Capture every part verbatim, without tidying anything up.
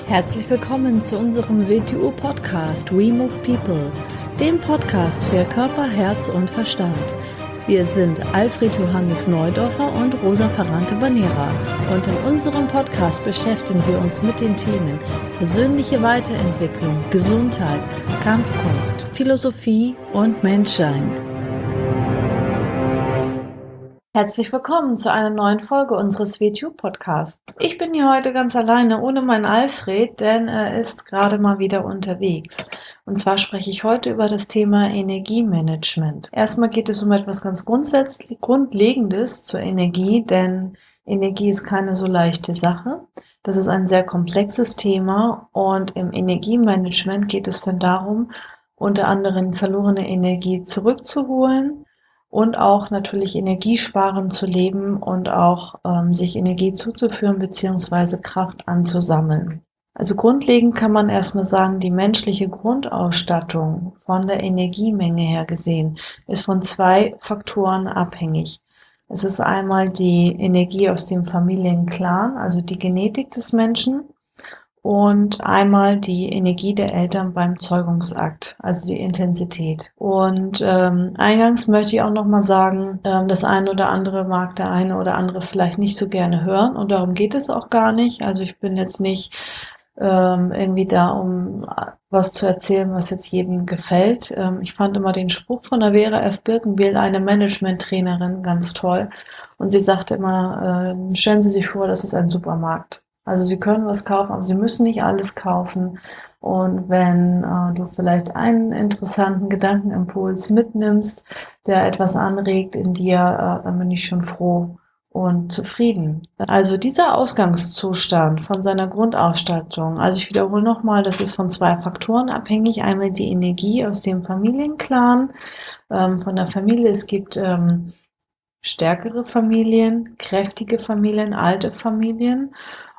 Herzlich willkommen zu unserem W T U-Podcast We Move People, dem Podcast für Körper, Herz und Verstand. Wir sind Alfred Johannes Neudorfer und Rosa Ferrante-Banera und in unserem Podcast beschäftigen wir uns mit den Themen persönliche Weiterentwicklung, Gesundheit, Kampfkunst, Philosophie und Menschsein. Herzlich willkommen zu einer neuen Folge unseres W T U-Podcasts. Ich bin hier heute ganz alleine ohne meinen Alfred, denn er ist gerade mal wieder unterwegs. Und zwar spreche ich heute über das Thema Energiemanagement. Erstmal geht es um etwas ganz grundsätzlich Grundlegendes zur Energie, denn Energie ist keine so leichte Sache. Das ist ein sehr komplexes Thema und im Energiemanagement geht es dann darum, unter anderem verlorene Energie zurückzuholen, und auch natürlich energiesparend zu leben und auch ähm, sich Energie zuzuführen bzw. Kraft anzusammeln. Also grundlegend kann man erstmal sagen, die menschliche Grundausstattung von der Energiemenge her gesehen ist von zwei Faktoren abhängig. Es ist einmal die Energie aus dem Familienclan, also die Genetik des Menschen, und einmal die Energie der Eltern beim Zeugungsakt, also die Intensität. Und ähm, eingangs möchte ich auch nochmal sagen, ähm, das eine oder andere mag der eine oder andere vielleicht nicht so gerne hören und darum geht es auch gar nicht. Also ich bin jetzt nicht ähm, irgendwie da, um was zu erzählen, was jetzt jedem gefällt. Ähm, ich fand immer den Spruch von der Vera F. Birkenbiel, eine Management-Trainerin, ganz toll. Und sie sagte immer, äh, stellen Sie sich vor, das ist ein Supermarkt. Also Sie können was kaufen, aber Sie müssen nicht alles kaufen. Und wenn äh, du vielleicht einen interessanten Gedankenimpuls mitnimmst, der etwas anregt in dir, äh, dann bin ich schon froh und zufrieden. Also dieser Ausgangszustand von seiner Grundausstattung, also ich wiederhole nochmal, das ist von zwei Faktoren abhängig. Einmal die Energie aus dem Familienclan, ähm, von der Familie. Es gibt ähm, stärkere Familien, kräftige Familien, alte Familien.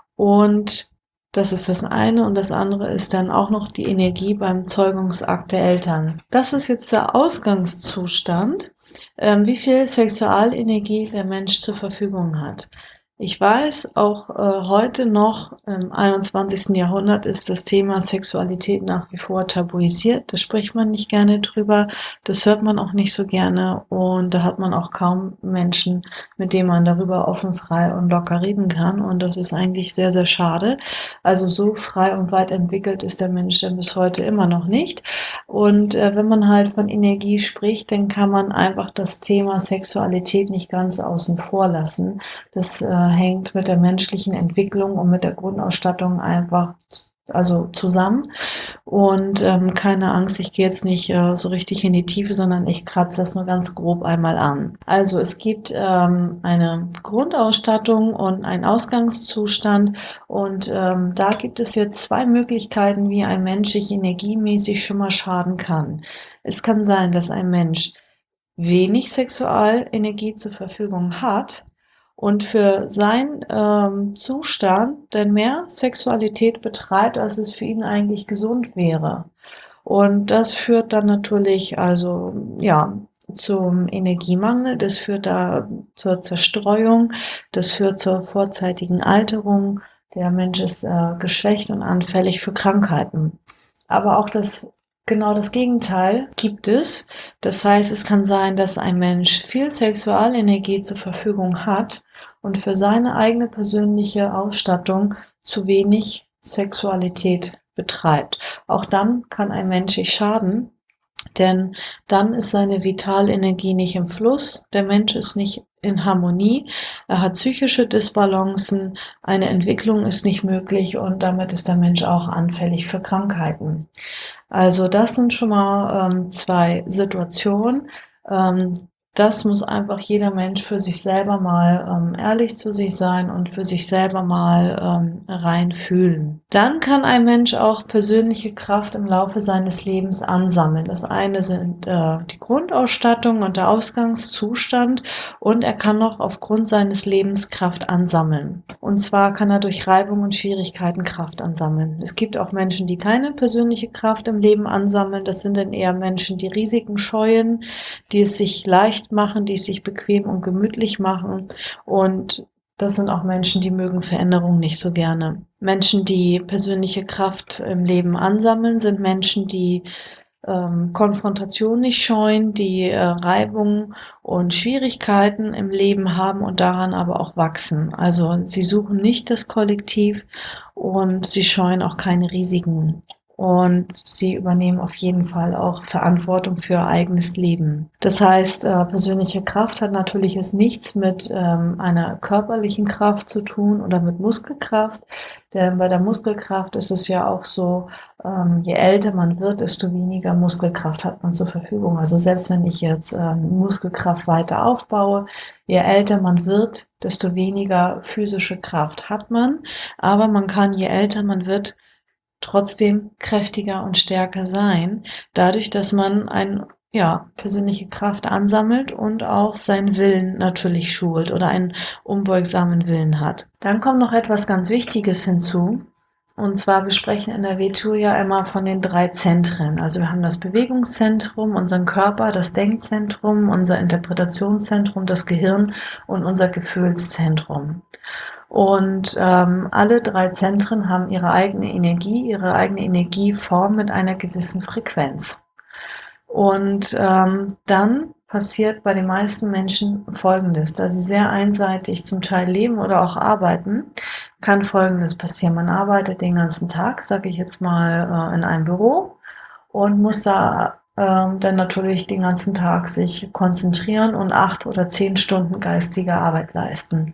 Und das ist das eine und das andere ist dann auch noch die Energie beim Zeugungsakt der Eltern. Das ist jetzt der Ausgangszustand, ähm, wie viel Sexualenergie der Mensch zur Verfügung hat. Ich weiß, auch äh, heute noch im einundzwanzigsten Jahrhundert ist das Thema Sexualität nach wie vor tabuisiert. Da spricht man nicht gerne drüber, das hört man auch nicht so gerne und da hat man auch kaum Menschen, mit denen man darüber offen, frei und locker reden kann und das ist eigentlich sehr, sehr schade. Also so frei und weit entwickelt ist der Mensch dann bis heute immer noch nicht. Und äh, wenn man halt von Energie spricht, dann kann man einfach das Thema Sexualität nicht ganz außen vor lassen. Das äh, hängt mit der menschlichen Entwicklung und mit der Grundausstattung einfach also zusammen. Und ähm, keine Angst, ich gehe jetzt nicht äh, so richtig in die Tiefe, sondern ich kratze das nur ganz grob einmal an. Also es gibt ähm, eine Grundausstattung und einen Ausgangszustand und ähm, da gibt es jetzt zwei Möglichkeiten, wie ein Mensch sich energiemäßig schon mal schaden kann. Es kann sein, dass ein Mensch wenig Sexualenergie zur Verfügung hat und für seinen ähm, Zustand denn mehr Sexualität betreibt, als es für ihn eigentlich gesund wäre. Und das führt dann natürlich also ja zum Energiemangel, das führt da zur Zerstreuung, das führt zur vorzeitigen Alterung. Der Mensch ist äh, geschwächt und anfällig für Krankheiten. Aber auch das genau das Gegenteil gibt es. Das heißt, es kann sein, dass ein Mensch viel Sexualenergie zur Verfügung hat und für seine eigene persönliche Ausstattung zu wenig Sexualität betreibt. Auch dann kann ein Mensch sich schaden, denn dann ist seine Vitalenergie nicht im Fluss, der Mensch ist nicht in Harmonie, er hat psychische Disbalancen, eine Entwicklung ist nicht möglich und damit ist der Mensch auch anfällig für Krankheiten. Also das sind schon mal ähm, zwei Situationen. Ähm, das muss einfach jeder Mensch für sich selber mal ähm, ehrlich zu sich sein und für sich selber mal ähm, reinfühlen. Dann kann ein Mensch auch persönliche Kraft im Laufe seines Lebens ansammeln. Das eine sind äh, die Grundausstattung und der Ausgangszustand und er kann noch aufgrund seines Lebens Kraft ansammeln. Und zwar kann er durch Reibung und Schwierigkeiten Kraft ansammeln. Es gibt auch Menschen, die keine persönliche Kraft im Leben ansammeln. Das sind dann eher Menschen, die Risiken scheuen, die es sich leicht machen, die es sich bequem und gemütlich machen und das sind auch Menschen, die mögen Veränderung nicht so gerne. Menschen, die persönliche Kraft im Leben ansammeln, sind Menschen, die ähm, Konfrontation nicht scheuen, die äh, Reibungen und Schwierigkeiten im Leben haben und daran aber auch wachsen. Also sie suchen nicht das Kollektiv und sie scheuen auch keine Risiken. Und sie übernehmen auf jeden Fall auch Verantwortung für ihr eigenes Leben. Das heißt, äh, persönliche Kraft hat natürlich jetzt nichts mit ähm, einer körperlichen Kraft zu tun oder mit Muskelkraft. Denn bei der Muskelkraft ist es ja auch so, ähm, je älter man wird, desto weniger Muskelkraft hat man zur Verfügung. Also selbst wenn ich jetzt ähm, Muskelkraft weiter aufbaue, je älter man wird, desto weniger physische Kraft hat man. Aber man kann, je älter man wird, trotzdem kräftiger und stärker sein, dadurch, dass man ein ja, persönliche Kraft ansammelt und auch seinen Willen natürlich schult oder einen unbeugsamen Willen hat. Dann kommt noch etwas ganz Wichtiges hinzu. Und zwar, wir sprechen in der W T O ja immer von den drei Zentren. Also wir haben das Bewegungszentrum, unseren Körper, das Denkzentrum, unser Interpretationszentrum, das Gehirn und unser Gefühlszentrum. Und ähm, alle drei Zentren haben ihre eigene Energie, ihre eigene Energieform mit einer gewissen Frequenz. Und ähm, dann passiert bei den meisten Menschen Folgendes: Da sie sehr einseitig zum Teil leben oder auch arbeiten, kann Folgendes passieren. Man arbeitet den ganzen Tag, sage ich jetzt mal, äh, in einem Büro und muss da ähm, dann natürlich den ganzen Tag sich konzentrieren und acht oder zehn Stunden geistige Arbeit leisten.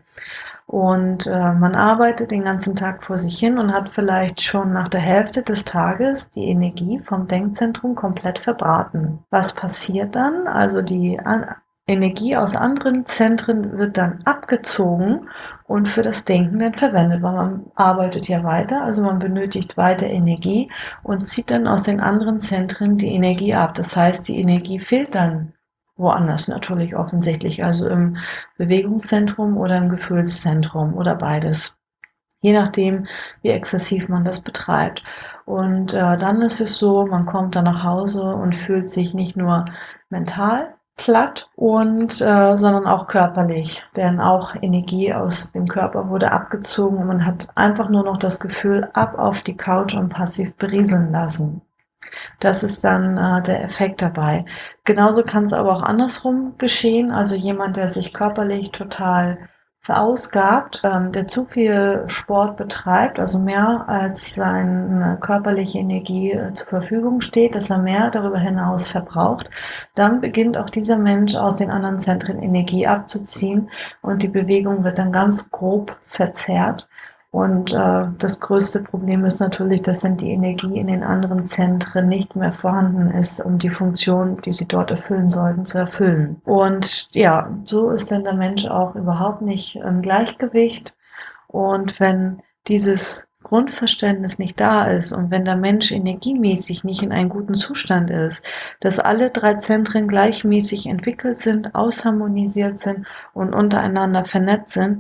Und äh, man arbeitet den ganzen Tag vor sich hin und hat vielleicht schon nach der Hälfte des Tages die Energie vom Denkzentrum komplett verbraten. Was passiert dann? Also die An Energie aus anderen Zentren wird dann abgezogen und für das Denken dann verwendet, weil man arbeitet ja weiter, also man benötigt weiter Energie und zieht dann aus den anderen Zentren die Energie ab. Das heißt, die Energie fehlt dann woanders natürlich offensichtlich, also im Bewegungszentrum oder im Gefühlszentrum oder beides, je nachdem, wie exzessiv man das betreibt. Und äh, dann ist es so, man kommt dann nach Hause und fühlt sich nicht nur mental platt und äh, sondern auch körperlich, denn auch Energie aus dem Körper wurde abgezogen und man hat einfach nur noch das Gefühl, ab auf die Couch und passiv berieseln lassen. Das ist dann äh, der Effekt dabei. Genauso kann es aber auch andersrum geschehen. Also jemand, der sich körperlich total verausgabt, ähm, der zu viel Sport betreibt, also mehr als seine körperliche Energie äh, zur Verfügung steht, dass er mehr darüber hinaus verbraucht, dann beginnt auch dieser Mensch aus den anderen Zentren Energie abzuziehen und die Bewegung wird dann ganz grob verzerrt. Und äh, das größte Problem ist natürlich, dass dann die Energie in den anderen Zentren nicht mehr vorhanden ist, um die Funktion, die sie dort erfüllen sollten, zu erfüllen. Und ja, so ist dann der Mensch auch überhaupt nicht im Gleichgewicht. Und wenn dieses Grundverständnis nicht da ist und wenn der Mensch energiemäßig nicht in einem guten Zustand ist, dass alle drei Zentren gleichmäßig entwickelt sind, ausharmonisiert sind und untereinander vernetzt sind,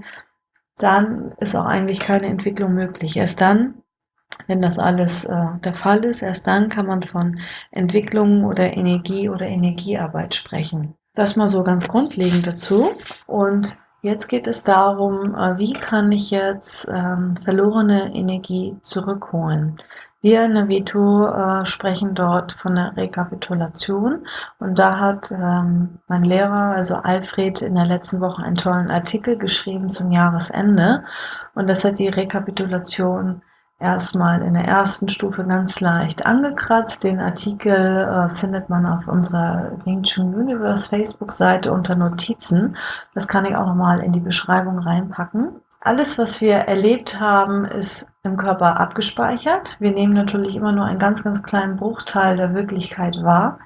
dann ist auch eigentlich keine Entwicklung möglich. Erst dann, wenn das alles äh, der Fall ist, erst dann kann man von Entwicklung oder Energie oder Energiearbeit sprechen. Das mal so ganz grundlegend dazu. Und jetzt geht es darum, äh, wie kann ich jetzt ähm, verlorene Energie zurückholen. Wir in der W T O äh, sprechen dort von der Rekapitulation und da hat ähm, mein Lehrer, also Alfred, in der letzten Woche einen tollen Artikel geschrieben zum Jahresende und das hat die Rekapitulation erstmal in der ersten Stufe ganz leicht angekratzt. Den Artikel äh, findet man auf unserer Wing Chun Universe Facebook-Seite unter Notizen. Das kann ich auch nochmal in die Beschreibung reinpacken. Alles, was wir erlebt haben, ist im Körper abgespeichert. Wir nehmen natürlich immer nur einen ganz, ganz kleinen Bruchteil der Wirklichkeit wahr.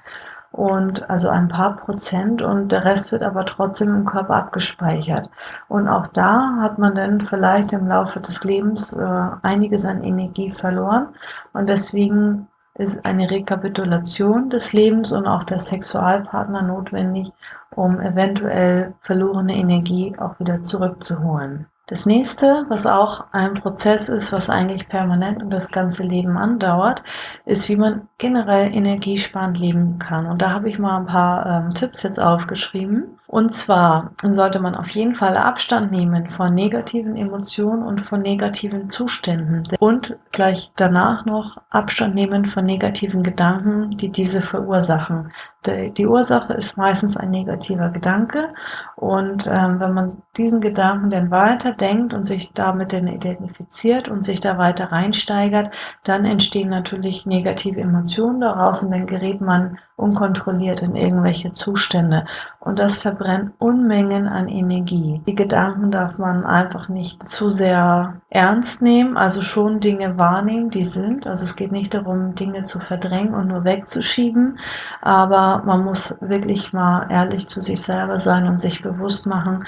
Und also ein paar Prozent und der Rest wird aber trotzdem im Körper abgespeichert. Und auch da hat man dann vielleicht im Laufe des Lebens äh, einiges an Energie verloren und deswegen ist eine Rekapitulation des Lebens und auch der Sexualpartner notwendig, um eventuell verlorene Energie auch wieder zurückzuholen. Das nächste, was auch ein Prozess ist, was eigentlich permanent und das ganze Leben andauert, ist, wie man generell energiesparend leben kann. Und da habe ich mal ein paar ähm, Tipps jetzt aufgeschrieben. Und zwar sollte man auf jeden Fall Abstand nehmen von negativen Emotionen und von negativen Zuständen und gleich danach noch Abstand nehmen von negativen Gedanken, die diese verursachen. Die, die Ursache ist meistens ein negativer Gedanke und ähm, wenn man diesen Gedanken dann weiterdenkt und sich damit dann identifiziert und sich da weiter reinsteigert, dann entstehen natürlich negative Emotionen daraus und dann gerät man unkontrolliert in irgendwelche Zustände. Und das verbrennt Unmengen an Energie. Die Gedanken darf man einfach nicht zu sehr ernst nehmen, also schon Dinge wahrnehmen, die sind. Also es geht nicht darum, Dinge zu verdrängen und nur wegzuschieben, aber man muss wirklich mal ehrlich zu sich selber sein und sich bewusst machen,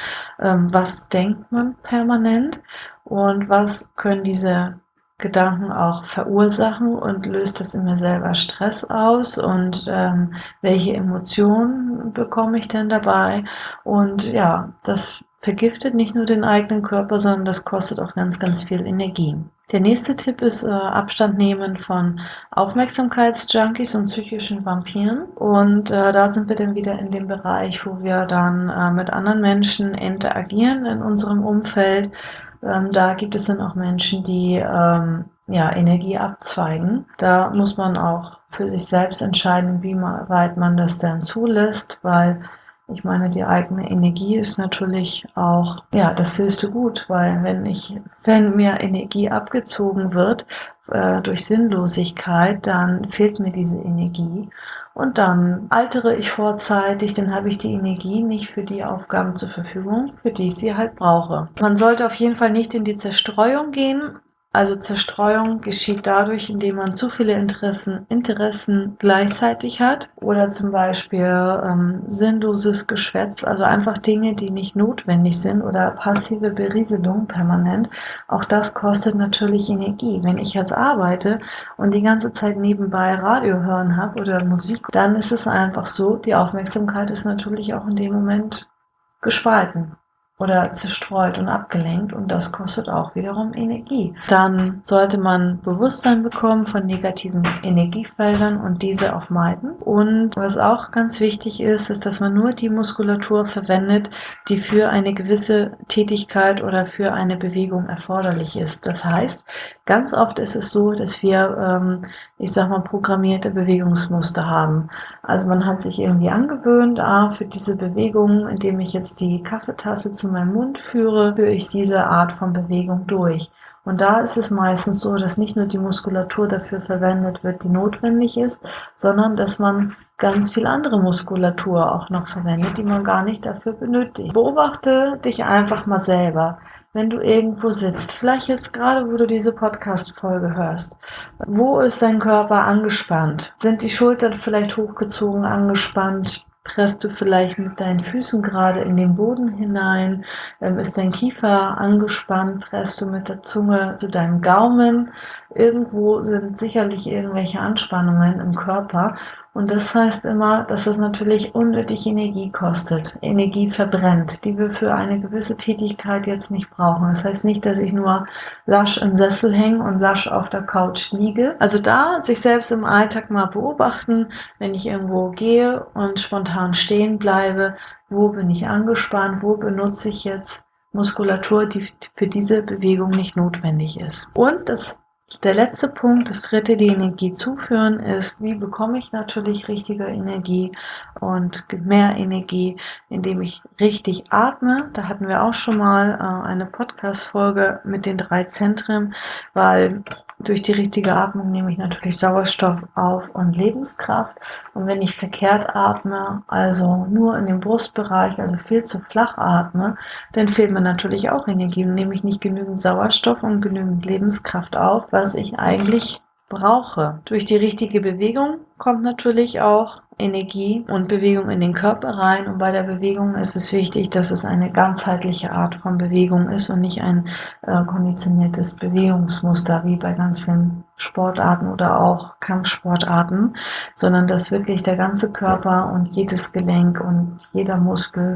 was denkt man permanent und was können diese Gedanken auch verursachen und löst das in mir selber Stress aus und ähm, welche Emotionen bekomme ich denn dabei? Und ja, das vergiftet nicht nur den eigenen Körper, sondern das kostet auch ganz, ganz viel Energie. Der nächste Tipp ist äh, Abstand nehmen von Aufmerksamkeitsjunkies und psychischen Vampiren. Und äh, da sind wir dann wieder in dem Bereich, wo wir dann äh, mit anderen Menschen interagieren in unserem Umfeld. Ähm, da gibt es dann auch Menschen, die ähm, ja, Energie abzweigen. Da muss man auch für sich selbst entscheiden, wie weit man das dann zulässt, weil ich meine, die eigene Energie ist natürlich auch ja das höchste Gut, weil wenn ich, wenn mir Energie abgezogen wird äh, durch Sinnlosigkeit, dann fehlt mir diese Energie. Und dann altere ich vorzeitig, dann habe ich die Energie nicht für die Aufgaben zur Verfügung, für die ich sie halt brauche. Man sollte auf jeden Fall nicht in die Zerstreuung gehen. Also Zerstreuung geschieht dadurch, indem man zu viele Interessen, Interessen gleichzeitig hat oder zum Beispiel ähm, sinnloses Geschwätz, also einfach Dinge, die nicht notwendig sind oder passive Berieselung permanent. Auch das kostet natürlich Energie. Wenn ich jetzt arbeite und die ganze Zeit nebenbei Radio hören habe oder Musik, dann ist es einfach so, die Aufmerksamkeit ist natürlich auch in dem Moment gespalten oder zerstreut und abgelenkt und das kostet auch wiederum Energie. Dann sollte man Bewusstsein bekommen von negativen Energiefeldern und diese auch meiden. Und was auch ganz wichtig ist, ist, dass man nur die Muskulatur verwendet, die für eine gewisse Tätigkeit oder für eine Bewegung erforderlich ist. Das heißt, ganz oft ist es so, dass wir, ähm, ich sag mal, programmierte Bewegungsmuster haben. Also man hat sich irgendwie angewöhnt, ah, für diese Bewegung, indem ich jetzt die Kaffeetasse zu meinem Mund führe, führe ich diese Art von Bewegung durch. Und da ist es meistens so, dass nicht nur die Muskulatur dafür verwendet wird, die notwendig ist, sondern dass man ganz viel andere Muskulatur auch noch verwendet, die man gar nicht dafür benötigt. Beobachte dich einfach mal selber. Wenn du irgendwo sitzt, vielleicht jetzt gerade, wo du diese Podcast-Folge hörst, wo ist dein Körper angespannt? Sind die Schultern vielleicht hochgezogen, angespannt? Presst du vielleicht mit deinen Füßen gerade in den Boden hinein? Ähm, ist dein Kiefer angespannt? Presst du mit der Zunge zu deinem Gaumen? Irgendwo sind sicherlich irgendwelche Anspannungen im Körper. Und das heißt immer, dass es natürlich unnötig Energie kostet, Energie verbrennt, die wir für eine gewisse Tätigkeit jetzt nicht brauchen. Das heißt nicht, dass ich nur lasch im Sessel hänge und lasch auf der Couch liege. Also da sich selbst im Alltag mal beobachten, wenn ich irgendwo gehe und spontan stehen bleibe, wo bin ich angespannt, wo benutze ich jetzt Muskulatur, die für diese Bewegung nicht notwendig ist. Und das Der letzte Punkt, das dritte, die Energie zuführen, ist, wie bekomme ich natürlich richtige Energie und mehr Energie, indem ich richtig atme. Da hatten wir auch schon mal äh, eine Podcast-Folge mit den drei Zentren, weil durch die richtige Atmung nehme ich natürlich Sauerstoff auf und Lebenskraft. Und wenn ich verkehrt atme, also nur in dem Brustbereich, also viel zu flach atme, dann fehlt mir natürlich auch Energie und nehme ich nicht genügend Sauerstoff und genügend Lebenskraft auf, was ich eigentlich brauche. Durch die richtige Bewegung kommt natürlich auch Energie und Bewegung in den Körper rein. Und bei der Bewegung ist es wichtig, dass es eine ganzheitliche Art von Bewegung ist und nicht ein äh, konditioniertes Bewegungsmuster wie bei ganz vielen Sportarten oder auch Kampfsportarten, sondern dass wirklich der ganze Körper und jedes Gelenk und jeder Muskel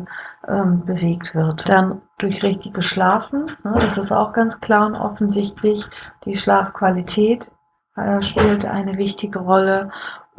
ähm, bewegt wird. Dann durch richtiges Schlafen, ne, das ist auch ganz klar und offensichtlich. Die Schlafqualität äh, spielt eine wichtige Rolle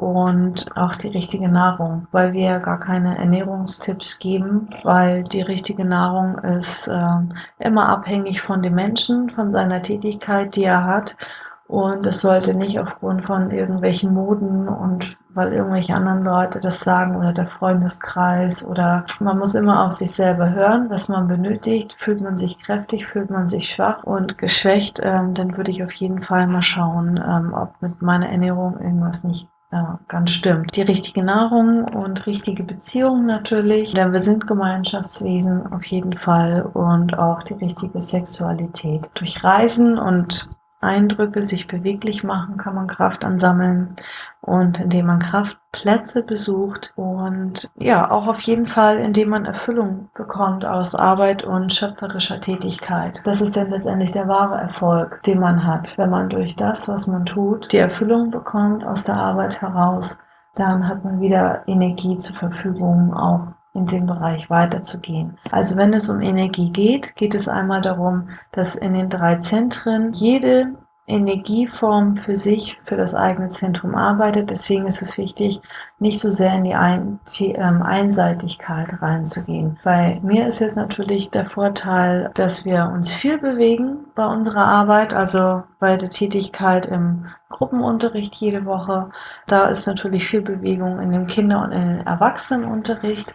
und auch die richtige Nahrung, weil wir ja gar keine Ernährungstipps geben, weil die richtige Nahrung ist äh, immer abhängig von dem Menschen, von seiner Tätigkeit, die er hat. Und es sollte nicht aufgrund von irgendwelchen Moden und weil irgendwelche anderen Leute das sagen oder der Freundeskreis oder man muss immer auf sich selber hören, was man benötigt. Fühlt man sich kräftig, fühlt man sich schwach und geschwächt, ähm, dann würde ich auf jeden Fall mal schauen, ähm, ob mit meiner Ernährung irgendwas nicht ja, ganz stimmt. Die richtige Nahrung und richtige Beziehungen natürlich, denn wir sind Gemeinschaftswesen auf jeden Fall und auch die richtige Sexualität. Durch Reisen und Eindrücke, sich beweglich machen, kann man Kraft ansammeln und indem man Kraftplätze besucht und ja, auch auf jeden Fall, indem man Erfüllung bekommt aus Arbeit und schöpferischer Tätigkeit. Das ist dann letztendlich der wahre Erfolg, den man hat, wenn man durch das, was man tut, die Erfüllung bekommt aus der Arbeit heraus, dann hat man wieder Energie zur Verfügung, auch in dem Bereich weiterzugehen. Also wenn es um Energie geht, geht es einmal darum, dass in den drei Zentren jede Energieform für sich, für das eigene Zentrum arbeitet. Deswegen ist es wichtig, nicht so sehr in die Ein die, ähm, Einseitigkeit reinzugehen. Bei mir ist jetzt natürlich der Vorteil, dass wir uns viel bewegen bei unserer Arbeit, also bei der Tätigkeit im Gruppenunterricht jede Woche. Da ist natürlich viel Bewegung in dem Kinder- und in den Erwachsenenunterricht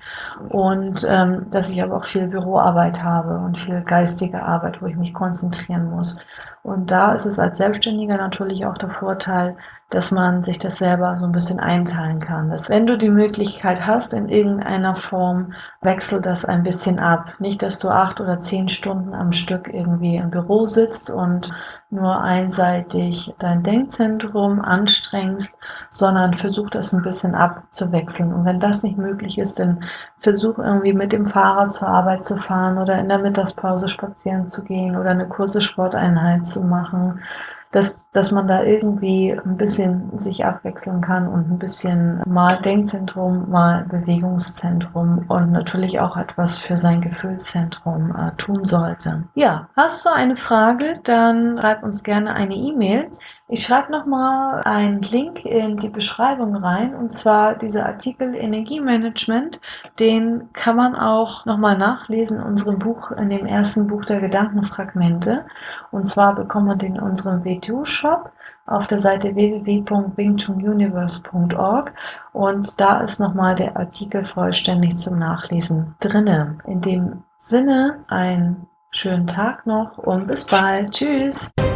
und ähm, dass ich aber auch viel Büroarbeit habe und viel geistige Arbeit, wo ich mich konzentrieren muss. Und da ist es als Selbstständiger natürlich auch der Vorteil, dass man sich das selber so ein bisschen einteilen kann. Dass, wenn du die Möglichkeit hast, in irgendeiner Form, wechsel das ein bisschen ab. Nicht, dass du acht oder zehn Stunden am Stück irgendwie im Büro sitzt und nur einseitig dein Denkzentrum anstrengst, sondern versuch das ein bisschen abzuwechseln. Und wenn das nicht möglich ist, dann versuch irgendwie mit dem Fahrrad zur Arbeit zu fahren oder in der Mittagspause spazieren zu gehen oder eine kurze Sporteinheit zu machen, dass, dass man da irgendwie ein bisschen sich abwechseln kann und ein bisschen mal Denkzentrum, mal Bewegungszentrum und natürlich auch etwas für sein Gefühlszentrum äh, tun sollte. Ja, hast du eine Frage, dann schreib uns gerne eine E-Mail. Ich schreibe nochmal einen Link in die Beschreibung rein, und zwar dieser Artikel Energiemanagement, den kann man auch nochmal nachlesen in unserem Buch, in dem ersten Buch der Gedankenfragmente. Und zwar bekommt man den in unserem W T U-Shop auf der Seite w w w punkt wing chun universe punkt org und da ist nochmal der Artikel vollständig zum Nachlesen drinne. In dem Sinne, einen schönen Tag noch und bis bald. Tschüss!